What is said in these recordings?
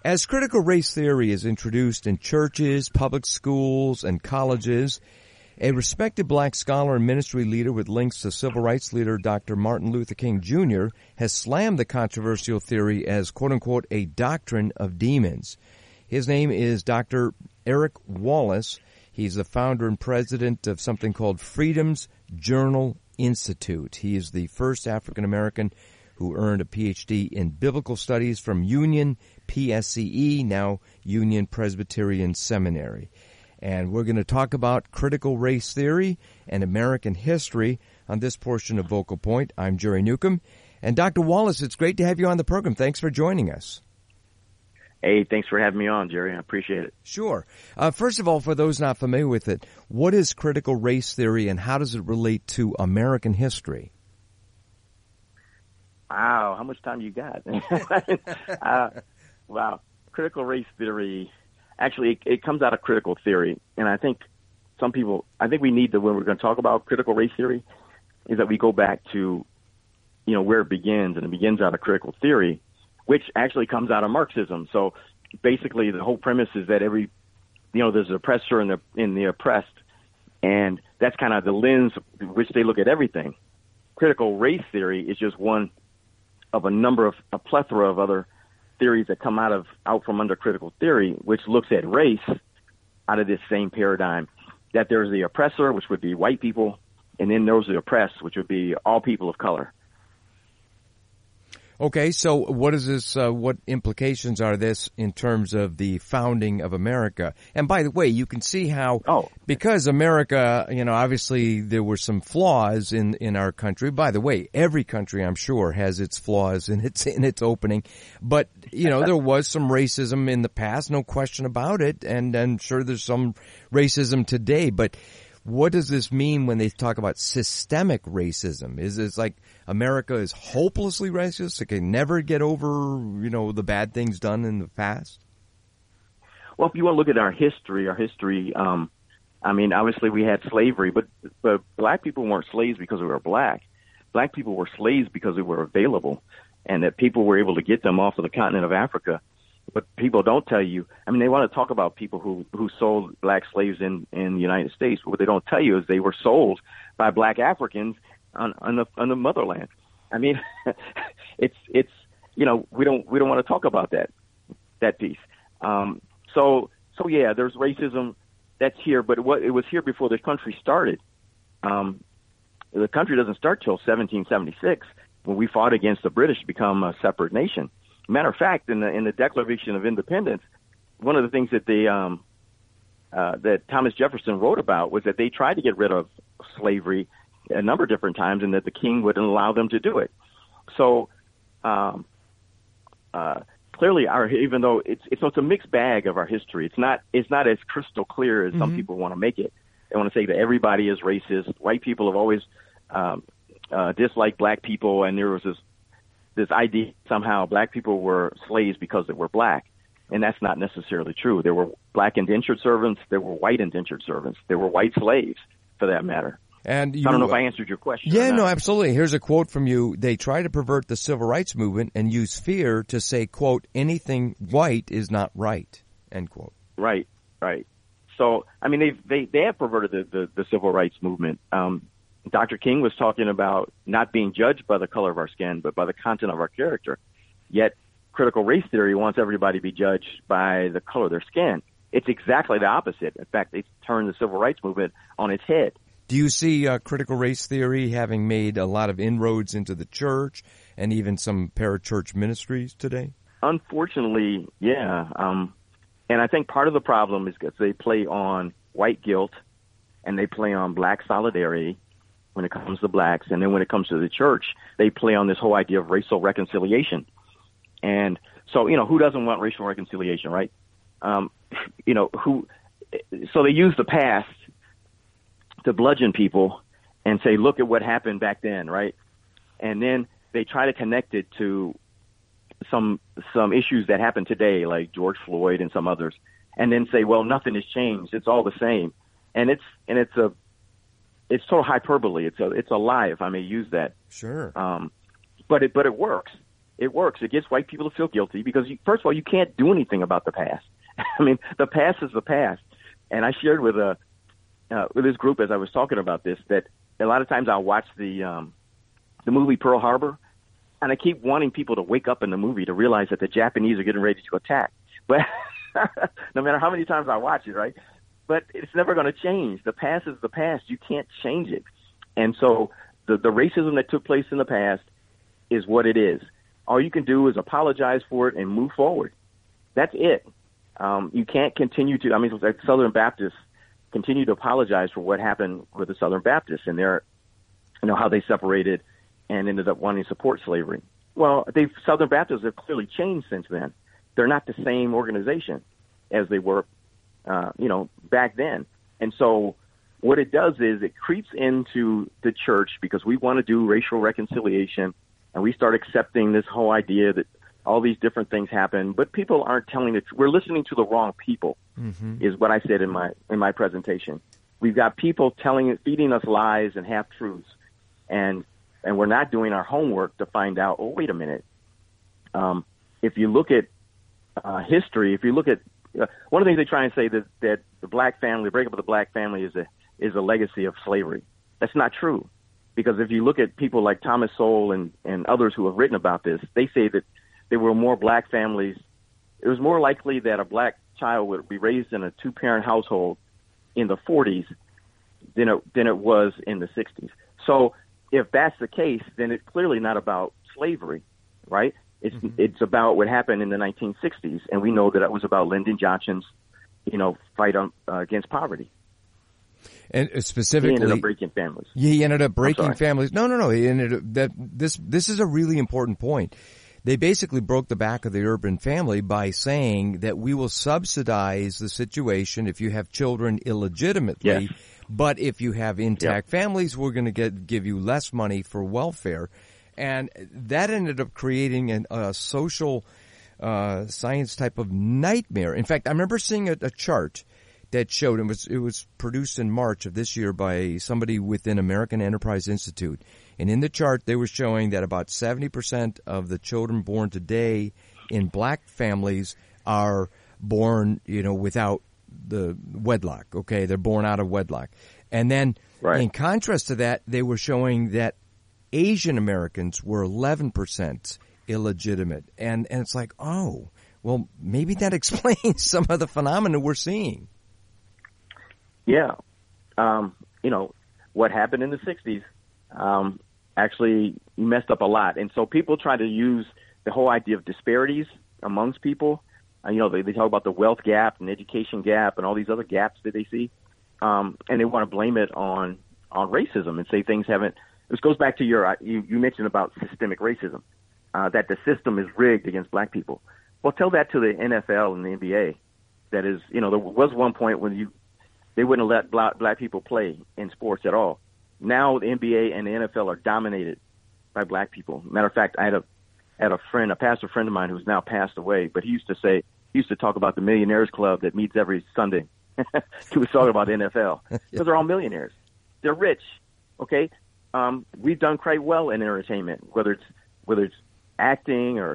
As critical race theory is introduced in churches, public schools, and colleges, a respected black scholar and ministry leader with links to civil rights leader Dr. Martin Luther King Jr. has slammed the controversial theory as, quote-unquote, a doctrine of demons. His name is Dr. Eric Wallace. He's the founder and president of something called Freedom's Journal Institute. He is the first African-American who earned a Ph.D. in Biblical Studies from Union PSCE, now Union Presbyterian Seminary. And we're going to talk about critical race theory and American history on this portion of Vocal Point. I'm Jerry Newcomb. And Dr. Wallace, it's great to have you on the program. Thanks for joining us. Hey, thanks for having me on, Jerry. I appreciate it. Sure. First of all, for those not familiar with it, what is critical race theory and how does it relate to American history? Wow, how much time you got? Wow. Critical race theory, actually, it comes out of critical theory. And I think we need to, when we're going to talk about critical race theory, is that we go back to, where it begins. And it begins out of critical theory, which actually comes out of Marxism. So basically the whole premise is that there's an oppressor and the oppressed. And that's kind of the lens through which they look at everything. Critical race theory is just one of a plethora of other theories that come out from under critical theory, which looks at race out of this same paradigm, that there's the oppressor, which would be white people, and then there's the oppressed, which would be all people of color. Okay, so what is this? What implications are this in terms of the founding of America? And by the way, you can see how, because America, obviously there were some flaws in our country. By the way, every country, I'm sure, has its flaws in its opening. But there was some racism in the past, no question about it, and I'm sure there's some racism today. But what does this mean when they talk about systemic racism? Is it like America is hopelessly racist? It can never get over, the bad things done in the past? Well, if you want to look at our history, obviously we had slavery, but black people weren't slaves because we were black. Black people were slaves because we were available, and that people were able to get them off of the continent of Africa. But people don't tell you. They want to talk about people who sold black slaves in the United States. But what they don't tell you is they were sold by black Africans on the motherland. It's we don't want to talk about that piece. So yeah, there's racism that's here, but it was here before the country started. The country doesn't start till 1776 when we fought against the British to become a separate nation. Matter of fact, in the Declaration of Independence, one of the things that that Thomas Jefferson wrote about was that they tried to get rid of slavery a number of different times, and that the king wouldn't allow them to do it. So clearly, even though it's a mixed bag of our history, it's not as crystal clear as some people want to make it. They want to say that everybody is racist. White people have always disliked black people, and there was this idea somehow black people were slaves because they were black. And that's not necessarily true. There were black indentured servants. There were white indentured servants. There were white slaves, for that matter. And I don't know if I answered your question. Yeah, no, absolutely. Here's a quote from you. They try to pervert the civil rights movement and use fear to say, quote, anything white is not right, end quote. Right. So, they have perverted the civil rights movement. Dr. King was talking about not being judged by the color of our skin, but by the content of our character. Yet critical race theory wants everybody to be judged by the color of their skin. It's exactly the opposite. In fact, they turned the civil rights movement on its head. Do you see critical race theory having made a lot of inroads into the church and even some parachurch ministries today? Unfortunately, yeah. And I think part of the problem is because they play on white guilt and they play on black solidarity when it comes to blacks. And then when it comes to the church, they play on this whole idea of racial reconciliation. And so, who doesn't want racial reconciliation, right? So they use the past to bludgeon people and say, look at what happened back then, right? And then they try to connect it to some issues that happen today, like George Floyd and some others, and then say, well, nothing has changed. It's all the same. And it's total hyperbole. It's a lie, if I may use that. Sure. But it works. It works. It gets white people to feel guilty because, first of all, you can't do anything about the past. I mean, the past is the past. And I shared with this group as I was talking about this that a lot of times I'll watch the movie Pearl Harbor, and I keep wanting people to wake up in the movie to realize that the Japanese are getting ready to attack. But no matter how many times I watch it, right? But it's never going to change. The past is the past. You can't change it. And so the racism that took place in the past is what it is. All you can do is apologize for it and move forward. That's it. You can't continue to, like Southern Baptists continue to apologize for what happened with the Southern Baptists and their, how they separated and ended up wanting to support slavery. Well, Southern Baptists have clearly changed since then. They're not the same organization as they were, back then. And so what it does is it creeps into the church because we want to do racial reconciliation, and we start accepting this whole idea that all these different things happen, but people aren't telling it. We're listening to the wrong people, is what I said in my presentation. We've got people feeding us lies and half truths, and we're not doing our homework to find out. Oh, wait a minute. If you look at history, if you look at one of the things they try and say that the black family, the breakup of the black family, is a legacy of slavery. That's not true, because if you look at people like Thomas Sowell and others who have written about this, they say that there were more black families. It was more likely that a black child would be raised in a two-parent household in the 40s than it was in the 60s. So if that's the case, then it's clearly not about slavery, right? It's about what happened in the 1960s, and we know that it was about Lyndon Johnson's, fight against poverty. And specifically, he ended up breaking families. He ended up breaking families. No. He ended up this is a really important point. They basically broke the back of the urban family by saying that we will subsidize the situation if you have children illegitimately, but if you have intact families, we're going to give you less money for welfare. And that ended up creating a social science type of nightmare. In fact, I remember seeing a chart that showed, it was produced in March of this year by somebody within American Enterprise Institute. And in the chart, they were showing that about 70% of the children born today in black families are born, without the wedlock. Okay, they're born out of wedlock. And then, in contrast to that, they were showing that Asian Americans were 11% illegitimate. And it's like, oh, well, maybe that explains some of the phenomena we're seeing. Yeah. What happened in the 60s actually messed up a lot. And so people try to use the whole idea of disparities amongst people. They talk about the wealth gap and education gap and all these other gaps that they see. And they want to blame it on racism and say things haven't. This goes back to you mentioned about systemic racism, that the system is rigged against black people. Well, tell that to the NFL and the NBA. That is, there was one point when they wouldn't let black people play in sports at all. Now the NBA and the NFL are dominated by black people. Matter of fact, I had a pastor friend of mine who's now passed away, but he used to talk about the Millionaires Club that meets every Sunday. He was talking about the NFL because they're all millionaires. They're rich. Okay. We've done quite well in entertainment, whether it's acting or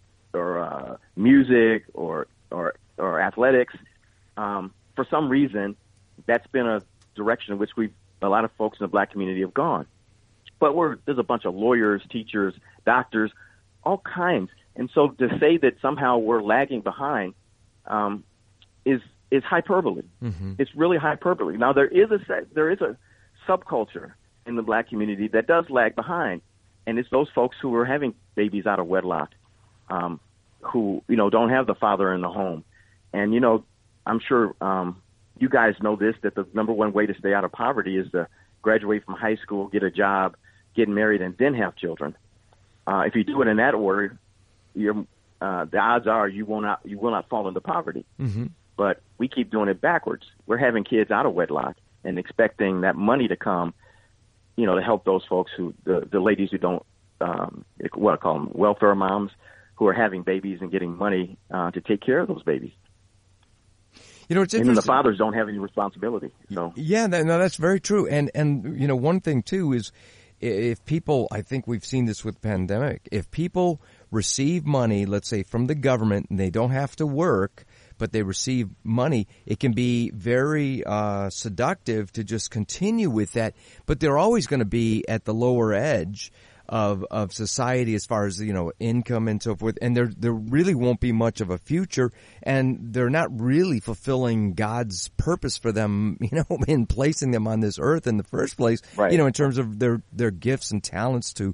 music or athletics. For some reason, that's been a direction in which a lot of folks in the black community have gone. But there's a bunch of lawyers, teachers, doctors, all kinds. And so to say that somehow we're lagging behind is hyperbole. It's really hyperbole. Now there is a subculture in the black community that does lag behind, and it's those folks who are having babies out of wedlock, who don't have the father in the home. And I'm sure you guys know this, that the number one way to stay out of poverty is to graduate from high school, get a job, get married, and then have children. If you do it in that order, the odds are you will not fall into poverty. But we keep doing it backwards. We're having kids out of wedlock and expecting that money to come, to help those folks the ladies who don't, what I call them, welfare moms, who are having babies and getting money to take care of those babies. It's interesting. And the fathers don't have any responsibility. So yeah, that's very true. And one thing too is, if people, I think we've seen this with the pandemic, if people receive money, let's say from the government, and they don't have to work, but they receive money, it can be very seductive to just continue with that. But they're always going to be at the lower edge of society as far as, income and so forth. And there really won't be much of a future, and they're not really fulfilling God's purpose for them, in placing them on this earth in the first place, right. In terms of their gifts and talents to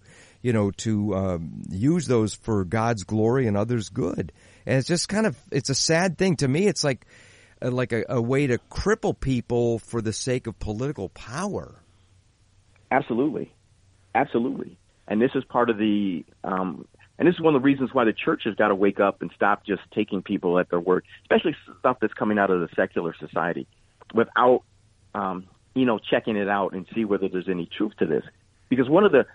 use those for God's glory and others' good. And it's just it's a sad thing. To me, it's like a way to cripple people for the sake of political power. Absolutely. Absolutely. And this is part of and this is one of the reasons why the church has got to wake up and stop just taking people at their word, especially stuff that's coming out of the secular society, without, checking it out and see whether there's any truth to this. Because one of the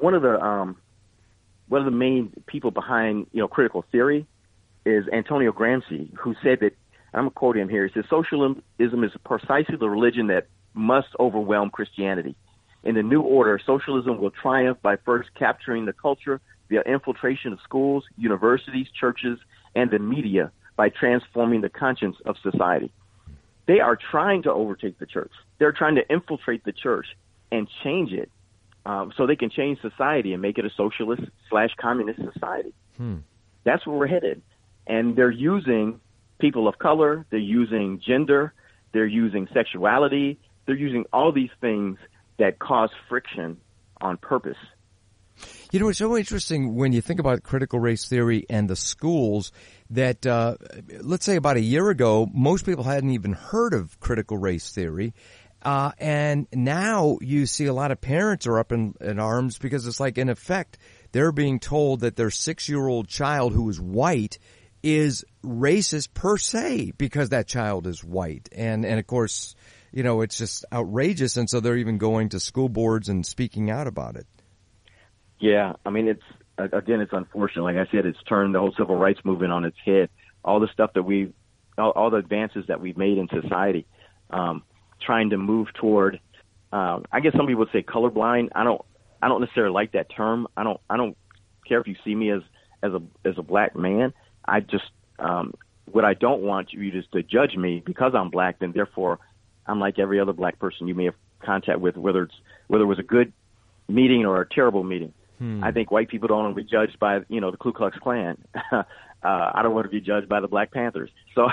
main people behind, critical theory is Antonio Gramsci, who said that, I'm going to quote him here, he says, socialism is precisely the religion that must overwhelm Christianity. In the new order, socialism will triumph by first capturing the culture via infiltration of schools, universities, churches, and the media by transforming the conscience of society. They are trying to overtake the church. They're trying to infiltrate the church and change it so they can change society and make it a socialist/communist society. That's where we're headed. And they're using people of color. They're using gender. They're using sexuality. They're using all these things that cause friction on purpose. It's so interesting when you think about critical race theory and the schools that, let's say about a year ago, most people hadn't even heard of critical race theory. And now you see a lot of parents are up in arms because it's like, in effect, they're being told that their 6-year-old child who is white is racist per se because that child is white. And of course, it's just outrageous. And so they're even going to school boards and speaking out about it. Yeah. I mean, it's unfortunate. Like I said, it's turned the whole civil rights movement on its head. All the stuff that all the advances that we've made in society, trying to move toward, I guess some people would say colorblind. I don't necessarily like that term. I don't care if you see me as a black man. I just, what I don't want you just to judge me because I'm black, then therefore I'm like every other black person you may have contact with, whether it was a good meeting or a terrible meeting. I think white people don't want to be judged by, the Ku Klux Klan. I don't want to be judged by the Black Panthers. So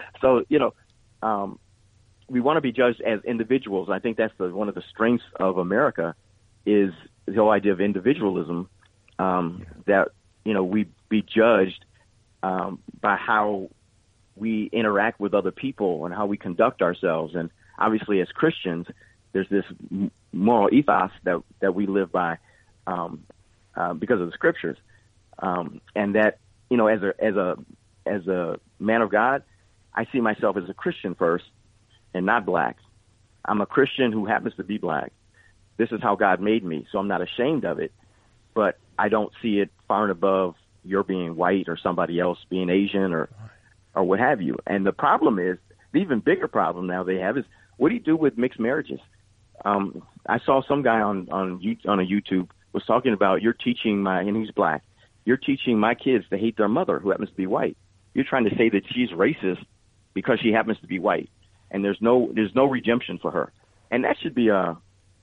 we want to be judged as individuals. I think that's one of the strengths of America is the whole idea of individualism, that, we be judged by how we interact with other people and how we conduct ourselves. And obviously as Christians, there's this moral ethos that we live by because of the scriptures. And that, as a man of God, I see myself as a Christian first and not black. I'm a Christian who happens to be black. This is how God made me, so I'm not ashamed of it, but I don't see it far and above your being white or somebody else being Asian or what have you. And the problem is, the even bigger problem now they have is, what do you do with mixed marriages? I saw some guy on a YouTube was talking about, and he's black, you're teaching my kids to hate their mother who happens to be white. You're trying to say that she's racist because she happens to be white, and there's no redemption for her. And that should be a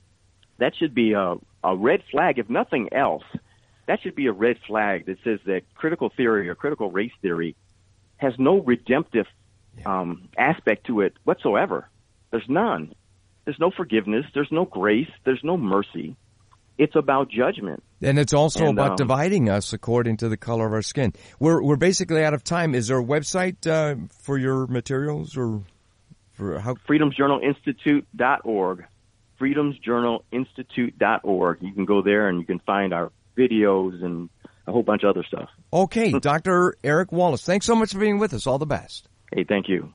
red flag, if nothing else. That should be a red flag that says that critical theory or critical race theory has no redemptive aspect to it whatsoever. There's none. There's no forgiveness. There's no grace. There's no mercy. It's about judgment. And it's also about dividing us according to the color of our skin. We're basically out of time. Is there a website for your materials or for how? freedomsjournalinstitute.org. freedomsjournalinstitute.org. You can go there and you can find our videos and a whole bunch of other stuff. Okay, Dr. Eric Wallace, thanks so much for being with us. All the best. Hey, thank you.